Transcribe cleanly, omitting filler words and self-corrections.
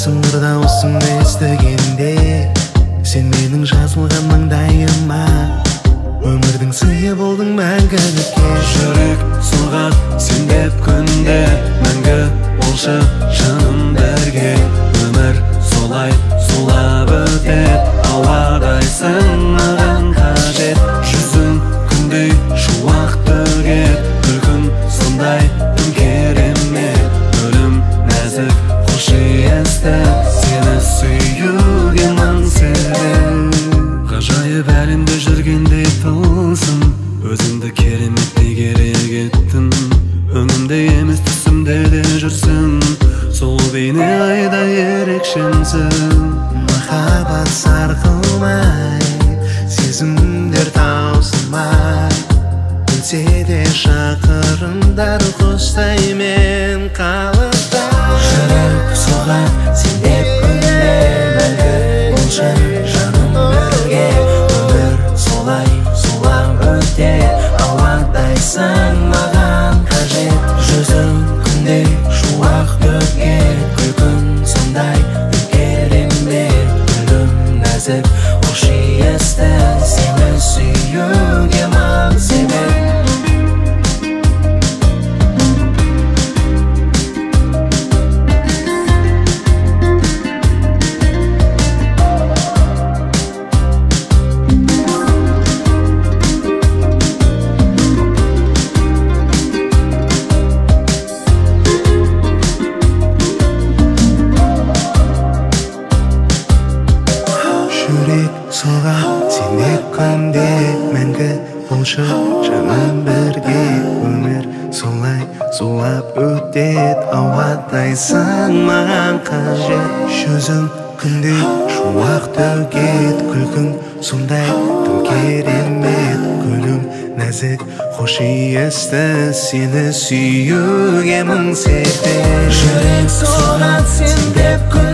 сыңғырда осыңды естігенде, сен менің жазылған маңдайыма, өмірдің сыйы болдың мәңгілікке. Жүрек соғар сен деп күнде, мәңгі болшы жаным бірге. Өмір солай сулап өтет, ауадайсың маған қажет. Жүзің күндей шуақ төгет, күлкің сондай тым керемет. Өлім нәзік хош иісті, сені сүюге мың себеп. Ғажайып әлемде жүргендей тылсым, өзіңді кереметтей керек еттің. Өңімде емес түсімде де жүрсің, сол бейне айда ерекшемсің. Махаббат сарқылмай, сезімдер таусылмай, білсе де шақырымдар қостаймен қалықтай. Жүрек соғар сен деп күнде, мәңгі болшы жаным бірге. Өмір солай сулап өтет, ауадайсың маған қажет. Жүзің күндей шуақ төгет, күлкің сондай тым керемет. Гүлім нәзік хош иісті, сені сүюге мың себеп. Жүрек соғар сен деп күнде, мәңгі болшы жаным бірге. Өмір солай сулап өтет, ауадайсың маған қажет. Жүзің күндей шуақ төгет, күлкің сондай тым керемет. Гүлім нәзік хош иісті, сені сүюге мың себеп. Жүрек соғар сен деп күнде,